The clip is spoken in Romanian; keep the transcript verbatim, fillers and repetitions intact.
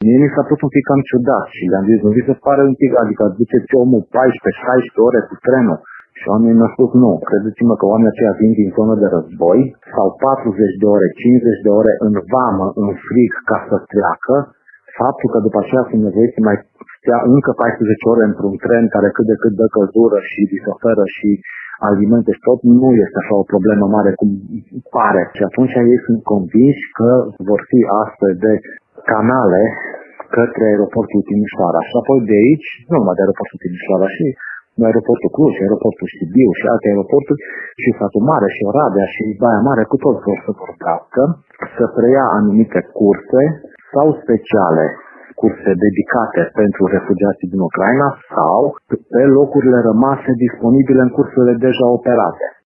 Mie mi s-a părut un pic cam ciudat și le-am zis, nu vi se pare un pic, adică duceți omul paisprezece șaisprezece ore cu trenul. Și oamenii mi-au spus, nu, credeți-mă că oamenii aceia vin din zonă de război, sau patruzeci de ore, cincizeci de ore în vamă, în frig, ca să treacă. Faptul că după aceea sunt nevoiți să mai stea încă paisprezece ore într-un tren care cât de cât dă căldură și li se oferă și alimente și tot, nu este așa o problemă mare cum pare. Și atunci ei sunt convinși că vor fi astfel de canale către aeroportul Timișoara. Și apoi de aici, nu numai de aeroportul Timișoara, și aeroportul Cluj, aeroportul Sibiu și alte aeroporturi, și Satul Mare, și Oradea, și Baia Mare, cu toți vor să vorbească, să preia anumite curse sau speciale, curse dedicate pentru refugiații din Ucraina sau pe locurile rămase disponibile în cursurile deja operate.